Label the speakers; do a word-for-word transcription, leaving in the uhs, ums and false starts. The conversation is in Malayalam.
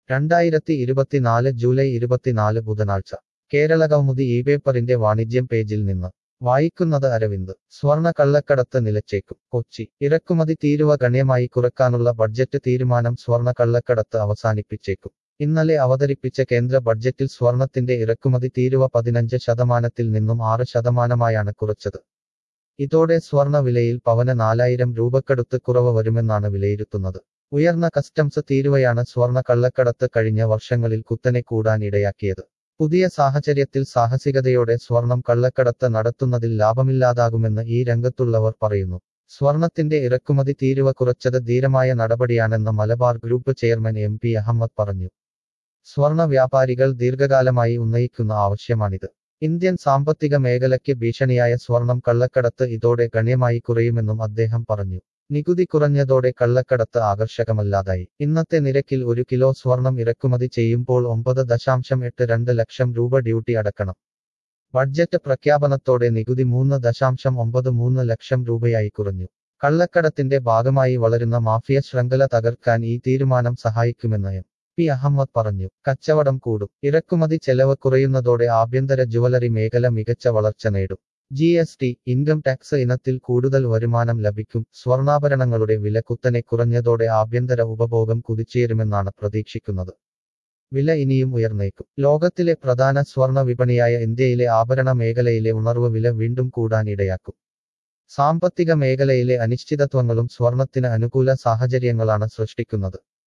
Speaker 1: രണ്ടായിരത്തി ഇരുപത്തിനാല് ജൂലൈ ഇരുപത്തിനാല് ബുധനാഴ്ച കേരള കൗമുദി ഈ പേപ്പറിന്റെ വാണിജ്യം പേജിൽ നിന്ന് വായിക്കുന്നത് അരവിന്ദ് സ്വർണ കള്ളക്കടത്ത് നിലച്ചേക്കും കൊച്ചി ഇറക്കുമതി തീരുവ ഗണ്യമായി കുറക്കാനുള്ള ബഡ്ജറ്റ് തീരുമാനം സ്വർണ കള്ളക്കടത്ത് അവസാനിപ്പിച്ചേക്കും ഇന്നലെ അവതരിപ്പിച്ച കേന്ദ്ര ബഡ്ജറ്റിൽ സ്വർണത്തിന്റെ ഇറക്കുമതി തീരുവ പതിനഞ്ച് ശതമാനത്തിൽ നിന്നും ആറ് ശതമാനമായാണ് കുറച്ചത് ഇതോടെ സ്വർണ വിലയിൽ പവന് നാലായിരം രൂപക്കടുത്ത് കുറവ് വരുമെന്നാണ് വിലയിരുത്തുന്നത് ഉയർന്ന കസ്റ്റംസ് തീരുവയാണ് സ്വർണ കള്ളക്കടത്ത് കഴിഞ്ഞ വർഷങ്ങളിൽ കുത്തനെ കൂടാൻ ഇടയാക്കിയത് പുതിയ സാഹചര്യത്തിൽ സാഹസികതയോടെ സ്വർണം കള്ളക്കടത്ത് നടത്തുന്നതിൽ ലാഭമില്ലാതാകുമെന്ന് ഈ രംഗത്തുള്ളവർ പറയുന്നു സ്വർണത്തിന്റെ ഇറക്കുമതി തീരുവ കുറച്ചത് ധീരമായ നടപടിയാണെന്ന് Malabar group chairman M P Ahmed പറഞ്ഞു സ്വർണ വ്യാപാരികൾ ദീർഘകാലമായി ഉന്നയിക്കുന്ന ആവശ്യമാണിത് ഇന്ത്യൻ സാമ്പത്തിക മേഖലയ്ക്ക് ഭീഷണിയായ സ്വർണം കള്ളക്കടത്ത് ഇതോടെ ഗണ്യമായി കുറയുമെന്നും അദ്ദേഹം പറഞ്ഞു നികുതി കുറഞ്ഞതോടെ കള്ളക്കടത്ത് ആകർഷകമല്ലാതായി ഇന്നത്തെ നിരക്കിൽ ഒരു കിലോ സ്വർണം ഇറക്കുമതി ചെയ്യുമ്പോൾ ഒമ്പത് ദശാംശം എട്ട് രണ്ട് ലക്ഷം രൂപ ഡ്യൂട്ടി അടക്കണം ബഡ്ജറ്റ് പ്രഖ്യാപനത്തോടെ നികുതി മൂന്ന് ദശാംശം ഒമ്പത് മൂന്ന് ലക്ഷം രൂപയായി കുറഞ്ഞു കള്ളക്കടത്തിന്റെ ഭാഗമായി വളരുന്ന മാഫിയ ശൃംഖല തകർക്കാൻ ഈ തീരുമാനം സഹായിക്കുമെന്ന് എം പി അഹമ്മദ് പറഞ്ഞു കച്ചവടം കൂടും ഇറക്കുമതി ചെലവ് കുറയുന്നതോടെ ആഭ്യന്തര ജുവലറി മേഖല മികച്ച വളർച്ച നേടും G S T income tax ഇനത്തിൽ കൂടുതൽ വരുമാനം ലഭിക്കും സ്വർണ്ണാഭരണങ്ങളുടെ വില കുത്തനെ കുറഞ്ഞതോടെ ആഭ്യന്തര ഉപഭോഗം കുതിച്ചുയരുമെന്നാണ് പ്രതീക്ഷിക്കുന്നത് വില ഇനിയും ഉയർന്നേക്കും ലോകത്തിലെ പ്രധാന സ്വർണ്ണ വിപണിയായ ഇന്ത്യയിലെ ആഭരണ മേഖലയിലെ ഉണർവ് വില വീണ്ടും കൂടാൻ ഇടയാക്കും സാമ്പത്തിക മേഖലയിലെ അനിശ്ചിതത്വങ്ങളും സ്വർണത്തിന് അനുകൂല സാഹചര്യങ്ങളാണ് സൃഷ്ടിക്കുന്നത്